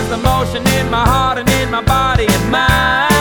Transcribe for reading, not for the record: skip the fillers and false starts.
is the motion in my heart and in my body and mind.